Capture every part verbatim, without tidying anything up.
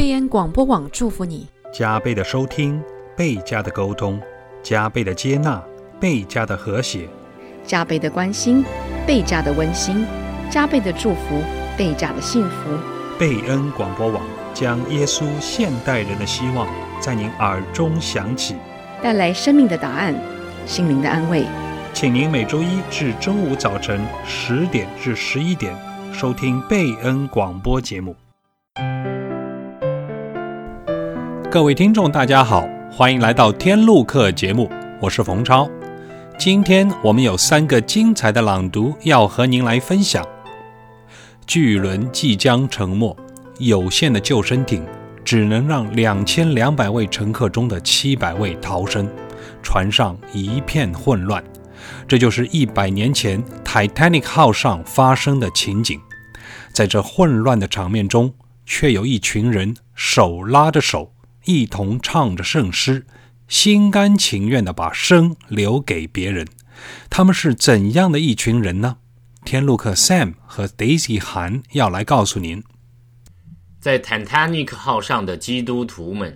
贝恩广播网祝福你， 加倍的收听，倍加的沟通，加倍的接纳，倍加的和谐， 加倍的关心，倍加的温馨，加倍的祝福，倍加的幸福。 贝恩广播网将耶稣现代人的希望在您耳中响起， 带来生命的答案，心灵的安慰。 请您每周一至周五早晨十点至十一点收听贝恩广播节目。各位听众大家好，欢迎来到天路客节目，我是冯超。今天我们有三个精彩的朗读要和您来分享。巨轮即将沉没，有限的救生艇只能让两千两百位乘客中的七百位逃生，船上一片混乱。这就是一百年前 Titanic 号上发生的情景。在这混乱的场面中，却有一群人手拉着手，一同唱着圣诗，心甘情愿地把生留给别人。他们是怎样的一群人呢？天路客 Sam 和 Daisy 韩要来告诉您。 在 Titanic 号上的基督徒们，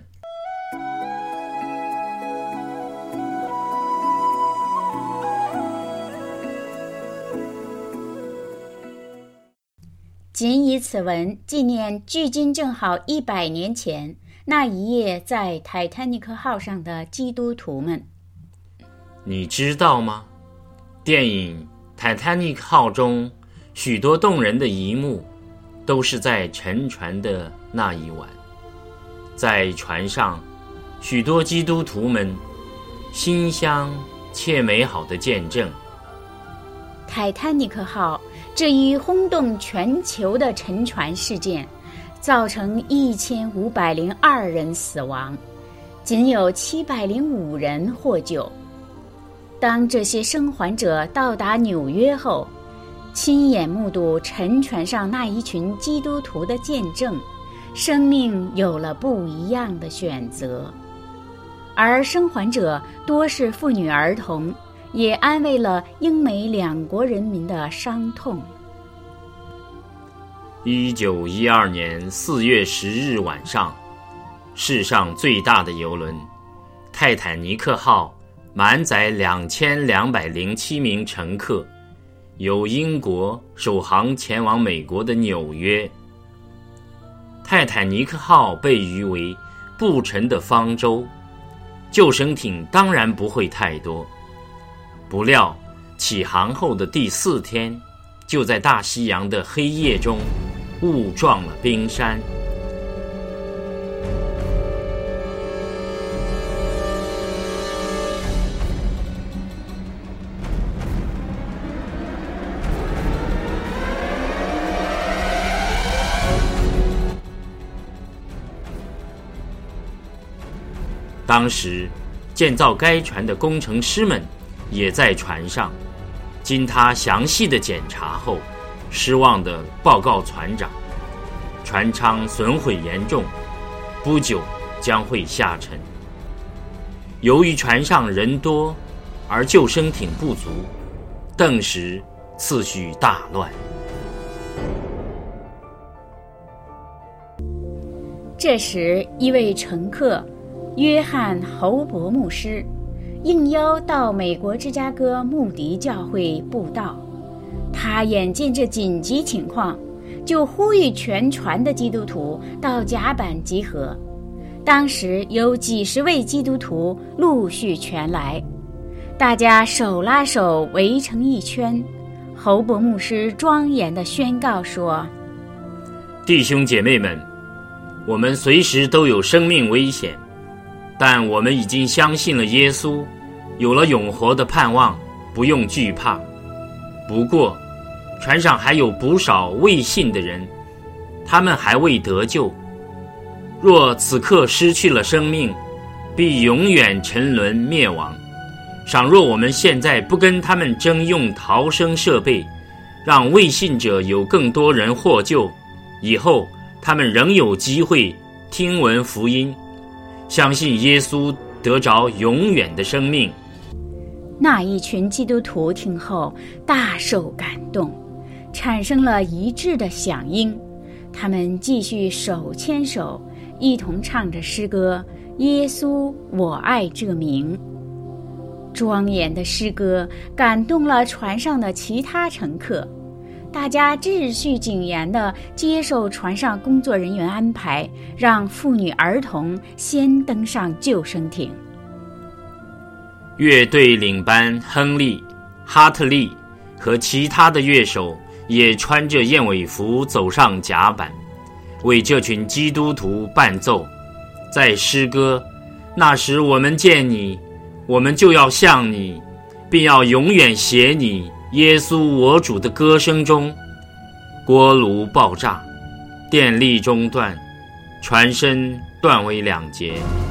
谨以此文纪念距今正好一百年前那一夜在泰坦尼克号上的基督徒们。 你知道吗？电影泰坦尼克号中许多动人的一幕都是在沉船的那一晚。在船上，许多基督徒们馨香且美好的见证泰坦尼克号这一轰动全球的沉船事件，造成一千五百零二人死亡，仅有七百零五人获救。当这些生还者到达纽约后，亲眼目睹沉船上那一群基督徒的见证，生命有了不一样的选择。而生还者多是妇女儿童，也安慰了英美两国人民的伤痛。 一九一二年四月十日晚上，世上最大的邮轮泰坦尼克号满载两千两百零七名乘客，由英国首航前往美国的纽约。泰坦尼克号被誉为不沉的方舟，救生艇当然不会太多。不料起航后的第四天，就在大西洋的黑夜中误撞了冰山。当时建造该船的工程师们也在船上，经他详细的检查后，失望地报告船长，船舱损毁严重，不久将会下沉。由于船上人多而救生艇不足，顿时次序大乱。 这时一位乘客约翰·侯伯牧师应邀到美国芝加哥穆迪教会布道。他眼见这紧急情况，就呼吁全船的基督徒到甲板集合。当时有几十位基督徒陆续全来，大家手拉手围成一圈。侯伯牧师庄严地宣告说： 弟兄姐妹们，我们随时都有生命危险，但我们已经相信了耶稣，有了永活的盼望，不用惧怕。不过船上还有不少未信的人，他们还未得救。若此刻失去了生命，必永远沉沦灭亡。倘若我们现在不跟他们争用逃生设备，让未信者有更多人获救，以后他们仍有机会听闻福音，相信耶稣，得着永远的生命。 那一群基督徒听后大受感动，产生了一致的响应。他们继续手牵手， 一同唱着诗歌《耶稣，我爱这名》。庄严的诗歌感动了船上的其他乘客，大家秩序谨严地接受船上工作人员安排，让妇女儿童先登上救生艇。 乐队领班亨利、哈特利和其他的乐手也穿着燕尾服走上甲板，为这群基督徒伴奏。在诗歌那时我们见你，我们就要像你，并要永远写你，耶稣我主的歌声中，锅炉爆炸，电力中断，船身断为两截。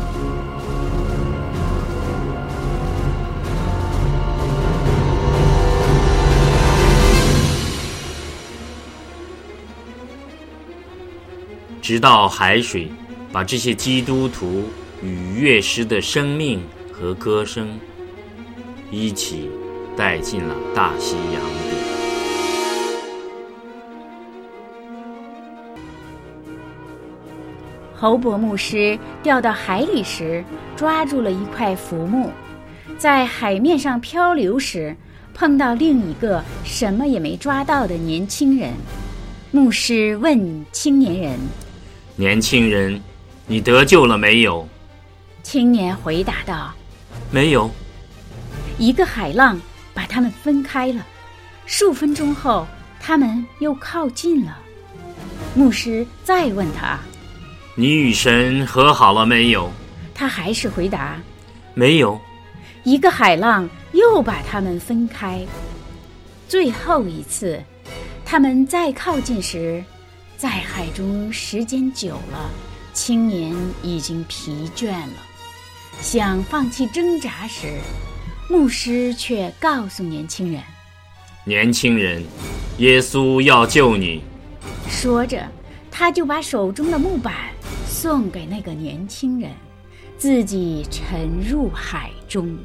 直到海水把这些基督徒与乐师的生命和歌声一起带进了大西洋底。 侯伯牧师掉到海里时，抓住了一块浮木，在海面上漂流时，碰到另一个什么也没抓到的年轻人。牧师问青年人： 年轻人，你得救了没有？ 青年回答道： 没有。 一个海浪把他们分开了，数分钟后他们又靠近了。牧师再问他： 你与神和好了没有？ 他还是回答： 没有。 一个海浪又把他们分开。最后一次他们再靠近时，在海中时间久了，青年已经疲倦了，想放弃挣扎时，牧师却告诉年轻人： 年轻人，耶稣要救你。 说着他就把手中的木板送给那个年轻人，自己沉入海中。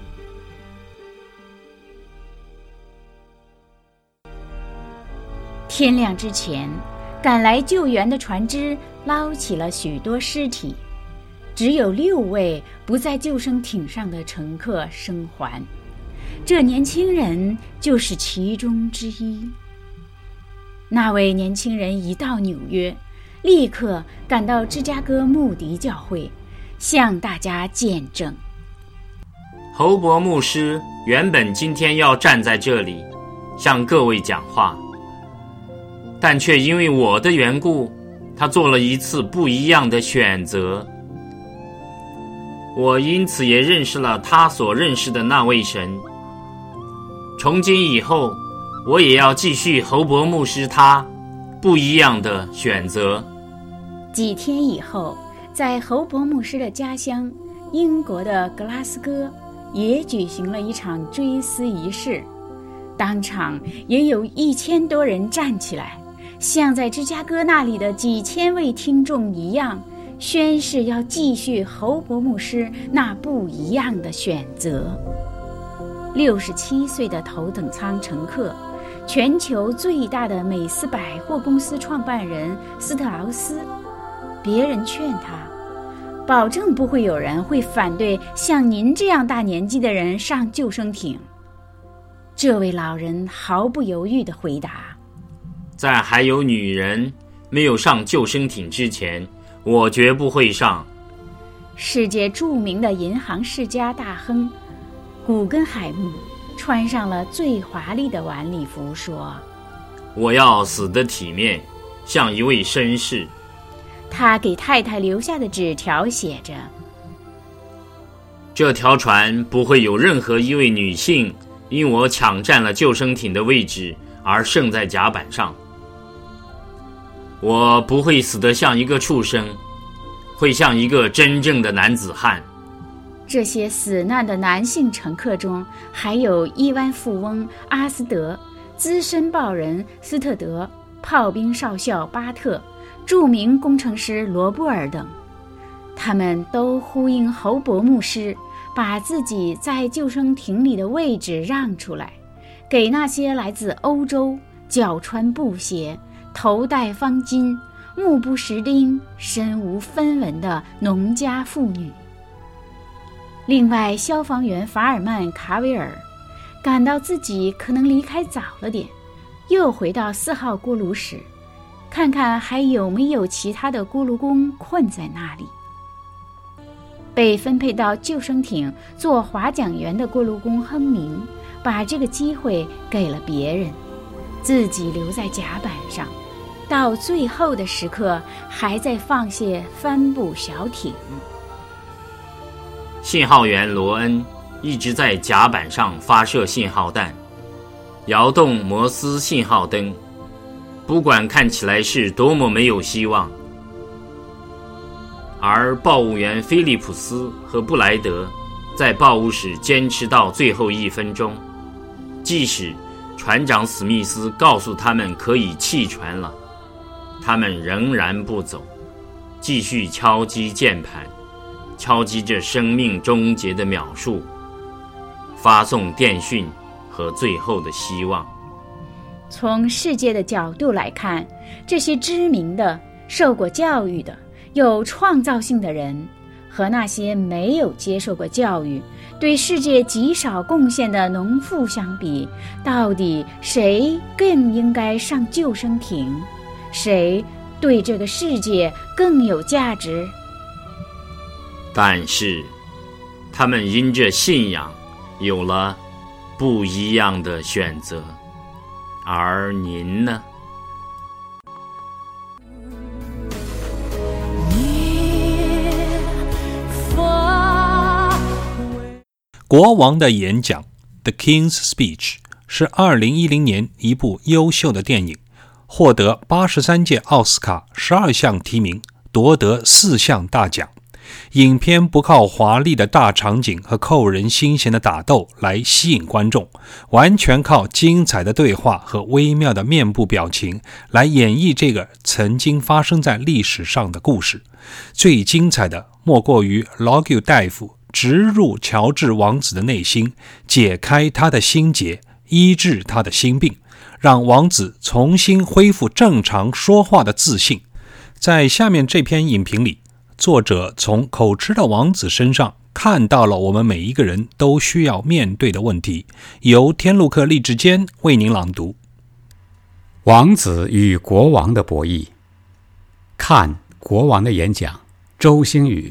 天亮之前，赶来救援的船只捞起了许多尸体，只有六位不在救生艇上的乘客生还，这年轻人就是其中之一。那位年轻人一到纽约，立刻赶到芝加哥穆迪教会，向大家见证。 侯伯牧师原本今天要站在这里向各位讲话，但却因为我的缘故，他做了一次不一样的选择。我因此也认识了他所认识的那位神。从今以后，我也要继续侯伯牧师他不一样的选择。 几天以后，在侯伯牧师的家乡英国的格拉斯哥也举行了一场追思仪式，当场也有一千多人站起来，像在芝加哥那里的几千位听众一样，宣誓要继续侯伯牧师那不一样的选择。六十七岁的头等舱乘客，全球最大的美斯百货公司创办人斯特劳斯，别人劝他，保证不会有人会反对像您这样大年纪的人上救生艇。这位老人毫不犹豫地回答： 在还有女人没有上救生艇之前，我绝不会上。 世界著名的银行世家大亨古根海姆穿上了最华丽的晚礼服，说： 我要死得体面，像一位绅士。 他给太太留下的纸条写着： 这条船不会有任何一位女性因我抢占了救生艇的位置而剩在甲板上。我不会死得像一个畜生，会像一个真正的男子汉。 这些死难的男性乘客中，还有亿万富翁阿斯德、资深报人斯特德、炮兵少校巴特、著名工程师罗布尔等。他们都呼应侯伯牧师把自己在救生艇里的位置让出来，给那些来自欧洲、脚穿布鞋、头戴方巾、 目不识丁、身无分文的农家妇女。另外，消防员法尔曼·卡维尔感到自己可能离开早了点，又回到四号锅炉室，看看还有没有其他的锅炉工困在那里。被分配到救生艇做划桨员的锅炉工亨明，把这个机会给了别人，自己留在甲板上，到最后的时刻还在放下帆布小艇。 信号员罗恩一直在甲板上发射信号弹，摇动摩斯信号灯，不管看起来是多么没有希望。而报务员菲利普斯和布莱德在报务室坚持到最后一分钟，即使船长史密斯告诉他们可以弃船了，他们仍然不走，继续敲击键盘，敲击着生命终结的秒数，发送电讯和最后的希望。 从世界的角度来看，这些知名的、受过教育的、有创造性的人，和那些没有接受过教育、对世界极少贡献的农妇相比，到底谁更应该上救生艇？谁对这个世界更有价值？ 但是，他们因着信仰有了不一样的选择，而您呢？ 国王的演讲 The King's Speech 是二零一零年一部优秀的电影，获得八十三届奥斯卡十二项提名，夺得四项大奖。影片不靠华丽的大场景和扣人心弦的打斗来吸引观众，完全靠精彩的对话和微妙的面部表情来演绎这个曾经发生在历史上的故事。最精彩的莫过于劳久大夫直入乔治王子的内心，解开他的心结，医治他的心病，让王子重新恢复正常说话的自信。在下面这篇影评里，作者从口吃的王子身上看到了我们每一个人都需要面对的问题。由天路客励志坚为您朗读。 王子与国王的博弈。看国王的演讲，周星宇。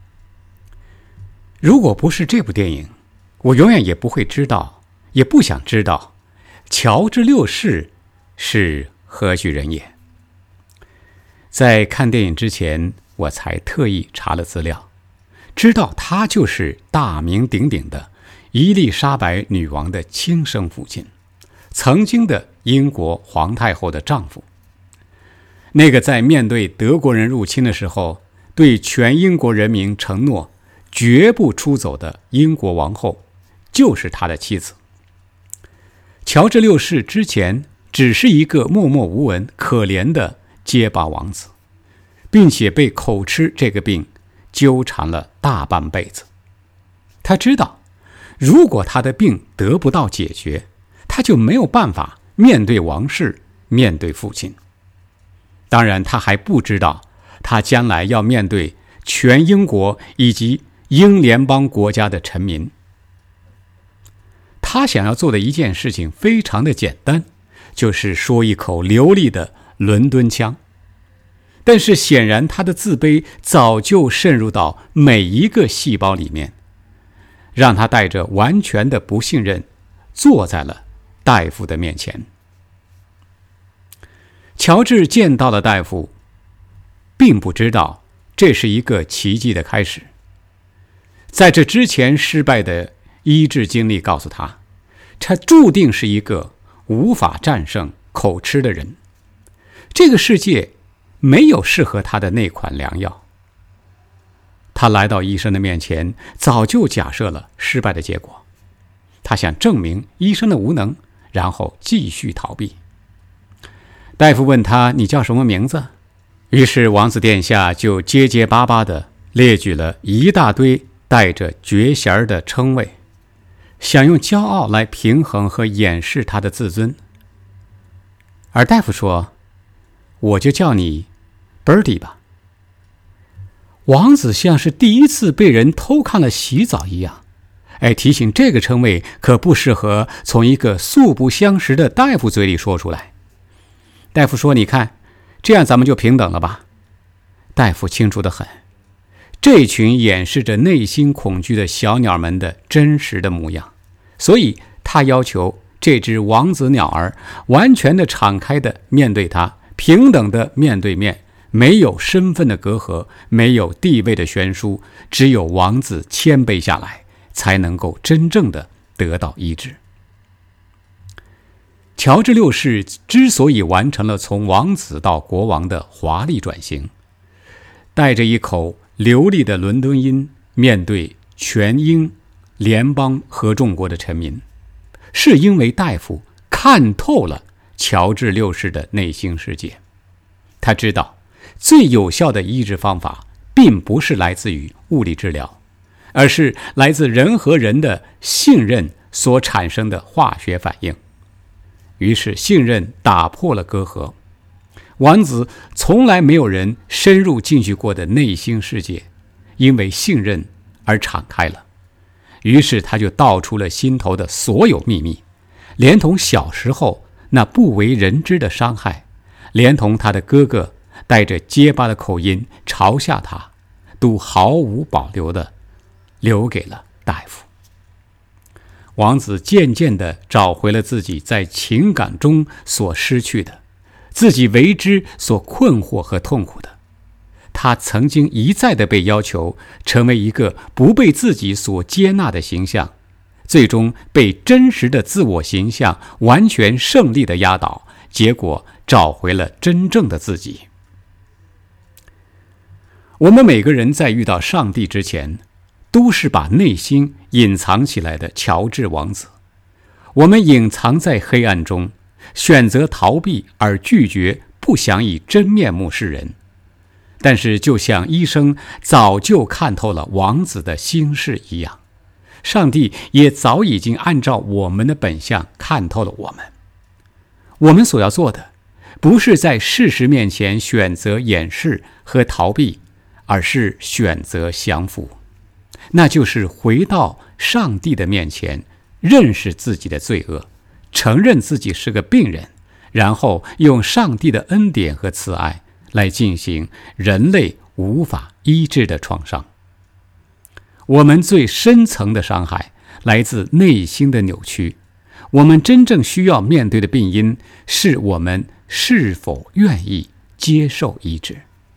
如果不是这部电影，我永远也不会知道，也不想知道乔治六世是何许人也。在看电影之前，我才特意查了资料，知道他就是大名鼎鼎的伊丽莎白女王的亲生父亲，曾经的英国皇太后的丈夫。那个在面对德国人入侵的时候，对全英国人民承诺绝不出走的英国王后，就是他的妻子。乔治六世之前只是一个默默无闻、可怜的结巴王子，并且被口吃这个病纠缠了大半辈子。他知道，如果他的病得不到解决，他就没有办法面对王室，面对父亲。当然，他还不知道，他将来要面对全英国以及英联邦国家的臣民。他想要做的一件事情非常的简单，就是说一口流利的伦敦腔。但是显然他的自卑早就渗入到每一个细胞里面，让他带着完全的不信任坐在了大夫的面前。乔治见到了大夫，并不知道这是一个奇迹的开始。在这之前失败的医治经历告诉他，他注定是一个无法战胜口吃的人。这个世界没有适合他的那款良药。他来到医生的面前，早就假设了失败的结果。他想证明医生的无能，然后继续逃避。大夫问他：“你叫什么名字？”于是王子殿下就结结巴巴地列举了一大堆带着绝衔的称谓，想用骄傲来平衡和掩饰他的自尊。而大夫说：“我就叫你 Birdy 吧。王子像是第一次被人偷看了洗澡一样，哎，提醒这个称谓可不适合从一个素不相识的大夫嘴里说出来。大夫说，你看，这样咱们就平等了吧？大夫清楚得很，这群掩饰着内心恐惧的小鸟们的真实的模样，所以他要求这只王子鸟儿完全的敞开的面对他，平等的面对面，没有身份的隔阂，没有地位的悬殊，只有王子谦卑下来，才能够真正的得到医治。乔治六世之所以完成了从王子到国王的华丽转型，带着一口流利的伦敦音面对全英联邦合众国的臣民，是因为大夫看透了乔治六世的内心世界。他知道最有效的医治方法并不是来自于物理治疗，而是来自人和人的信任所产生的化学反应。于是信任打破了隔阂，王子从来没有人深入进去过的内心世界，因为信任而敞开了。于是他就道出了心头的所有秘密，连同小时候那不为人知的伤害，连同他的哥哥带着结巴的口音嘲笑他，都毫无保留地留给了大夫。王子渐渐地找回了自己在情感中所失去的，自己为之所困惑和痛苦的。他曾经一再地被要求成为一个不被自己所接纳的形象，最终被真实的自我形象完全胜利地压倒，结果找回了真正的自己。我们每个人在遇到上帝之前，都是把内心隐藏起来的乔治王子。我们隐藏在黑暗中，选择逃避而拒绝，不想以真面目示人。但是就像医生早就看透了王子的心事一样，上帝也早已经按照我们的本相看透了我们。我们所要做的，不是在事实面前选择掩饰和逃避，而是选择降服。那就是回到上帝的面前，认识自己的罪恶，承认自己是个病人，然后用上帝的恩典和慈爱来进行人类无法医治的创伤。我们最深层的伤害来自内心的扭曲，我们真正需要面对的病因是我们是否愿意接受医治。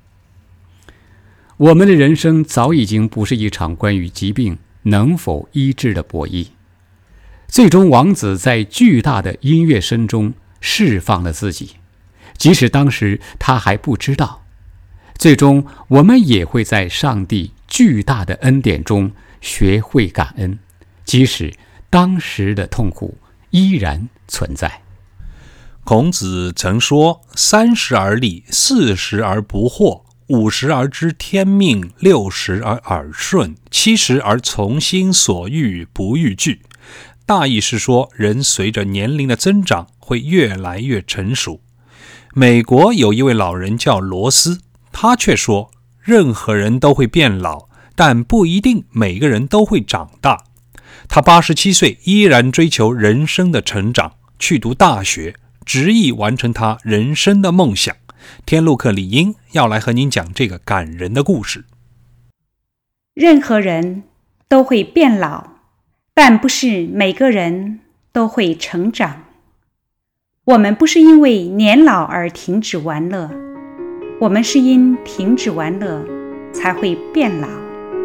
我们的人生早已经不是一场关于疾病能否医治的博弈。最终王子在巨大的音乐声中释放了自己，即使当时他还不知道。最终我们也会在上帝巨大的恩典中学会感恩，即使当时的痛苦依然存在。 孔子曾说，三十而立，四十而不惑，五十而知天命，六十而耳顺，七十而从心所欲，不逾矩。大意是说，人随着年龄的增长会越来越成熟。美国有一位老人叫罗斯，他却说，任何人都会变老，但不一定每个人都会长大。他八十七岁依然追求人生的成长，去读大学，执意完成他人生的梦想。天路客李英要来和您讲这个感人的故事。 任何人都会变老，但不是每个人都会成长。我们不是因为年老而停止玩乐，我们是因停止玩乐才会变老。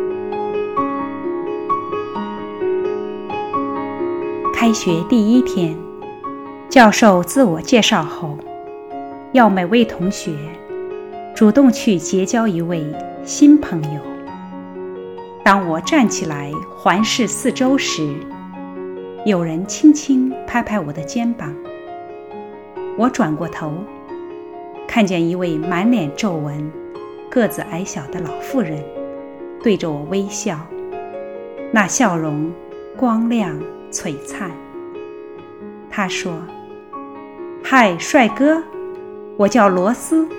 开学第一天，教授自我介绍后，要每位同学主动去结交一位新朋友。当我站起来环视四周时，有人轻轻拍拍我的肩膀。我转过头，看见一位满脸皱纹、个子矮小的老妇人对着我微笑，那笑容光亮璀璨。她说：“嗨，帅哥，我叫罗斯，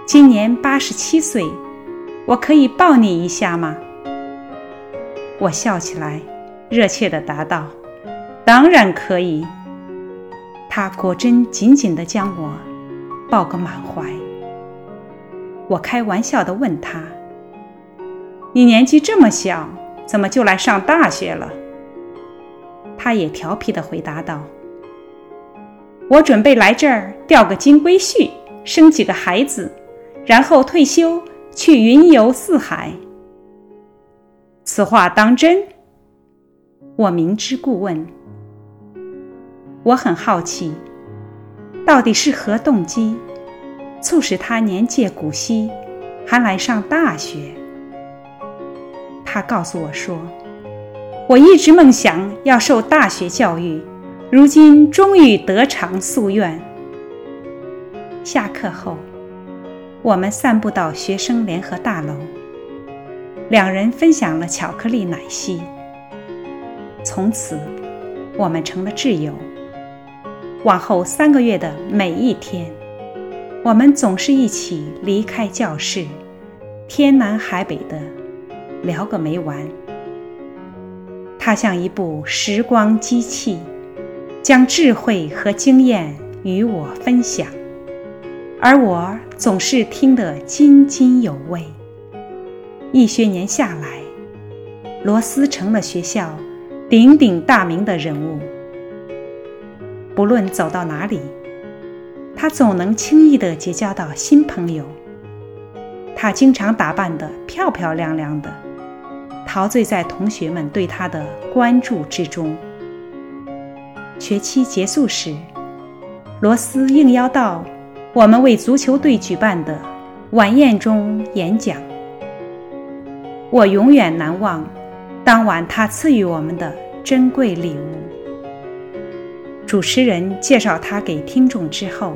今年八十七岁，我可以抱你一下吗？”我笑起来，热切地答道：“当然可以。”他果真紧紧地将我抱个满怀。我开玩笑地问他：“你年纪这么小，怎么就来上大学了？”他也调皮地回答道：“我准备来这儿钓个金龟婿，生几个孩子，然后退休去云游四海。”此话当真？我明知故问。我很好奇，到底是何动机促使他年届古稀还来上大学？他告诉我说：“我一直梦想要受大学教育，如今终于得偿夙愿。”下课后，我们散步到学生联合大楼，两人分享了巧克力奶昔。从此，我们成了挚友。往后三个月的每一天，我们总是一起离开教室，天南海北的聊个没完。他像一部时光机器，将智慧和经验与我分享，而我总是听得津津有味。一学年下来，罗斯成了学校鼎鼎大名的人物。不论走到哪里，他总能轻易地结交到新朋友。他经常打扮得漂漂亮亮的，陶醉在同学们对他的关注之中。学期结束时，罗斯应邀到我们为足球队举办的晚宴中演讲。我永远难忘当晚他赐予我们的珍贵礼物。主持人介绍他给听众之后，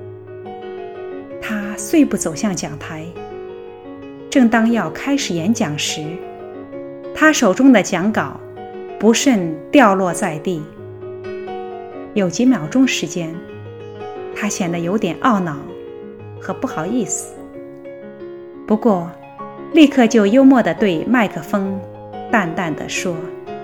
他碎步走向讲台。正当要开始演讲时，他手中的讲稿不慎掉落在地。有几秒钟时间，他显得有点懊恼和不好意思，不过立刻就幽默地对麦克风淡淡地说：“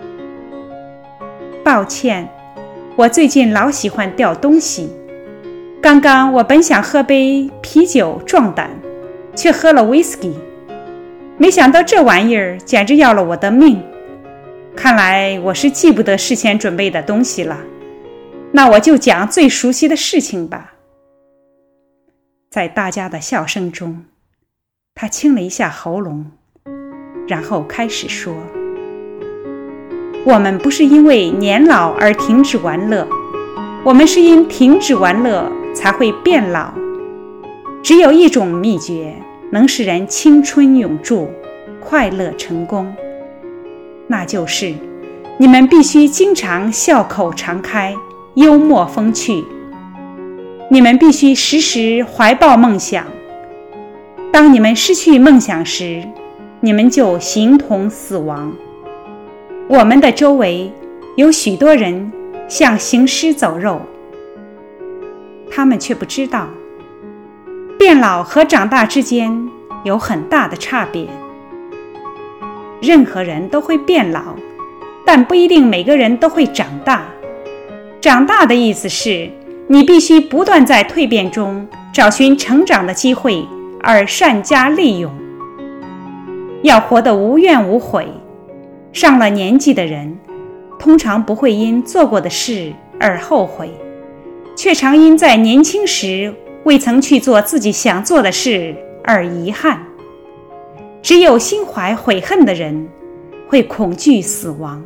抱歉，我最近老喜欢掉东西。刚刚我本想喝杯啤酒壮胆，却喝了威士忌，没想到这玩意儿简直要了我的命。看来我是记不得事先准备的东西了。那我就讲最熟悉的事情吧。”在大家的笑声中，他清了一下喉咙，然后开始说：“我们不是因为年老而停止玩乐，我们是因停止玩乐才会变老。只有一种秘诀能使人青春永驻，快乐成功，那就是你们必须经常笑口常开，幽默风趣。你们必须时时怀抱梦想。当你们失去梦想时，你们就形同死亡。我们的周围有许多人像行尸走肉，他们却不知道，变老和长大之间有很大的差别。任何人都会变老，但不一定每个人都会长大。长大的意思是，你必须不断在蜕变中找寻成长的机会，而善加利用。要活得无怨无悔。上了年纪的人通常不会因做过的事而后悔，却常因在年轻时未曾去做自己想做的事而遗憾。只有心怀悔恨的人会恐惧死亡。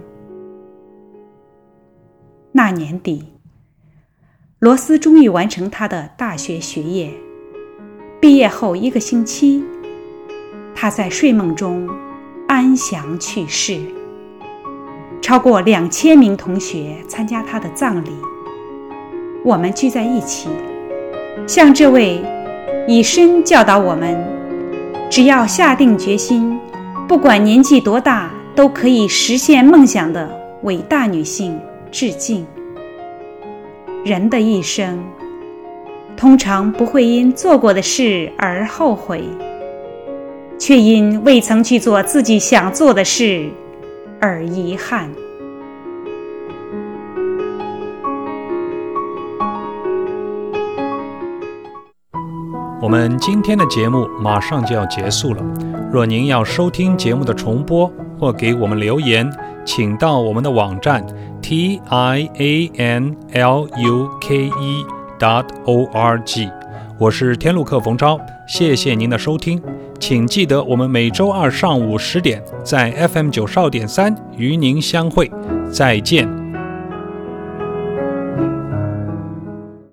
那年底，罗斯终于完成他的大学学业。毕业后一个星期，他在睡梦中安详去世。超过两千名同学参加他的葬礼，我们聚在一起，向这位以身教导我们只要下定决心，不管年纪多大都可以实现梦想的伟大女性致敬。人的一生通常不会因做过的事而后悔，却因未曾去做自己想做的事而遗憾。 我们今天的节目马上就要结束了，若您要收听节目的重播或给我们留言，请到我们的网站 t i a n l u k e dot o r g。 我是天路客冯超，谢谢您的收听，请记得我们每周二上午十点在 F M 九十二点三与您相会，再见。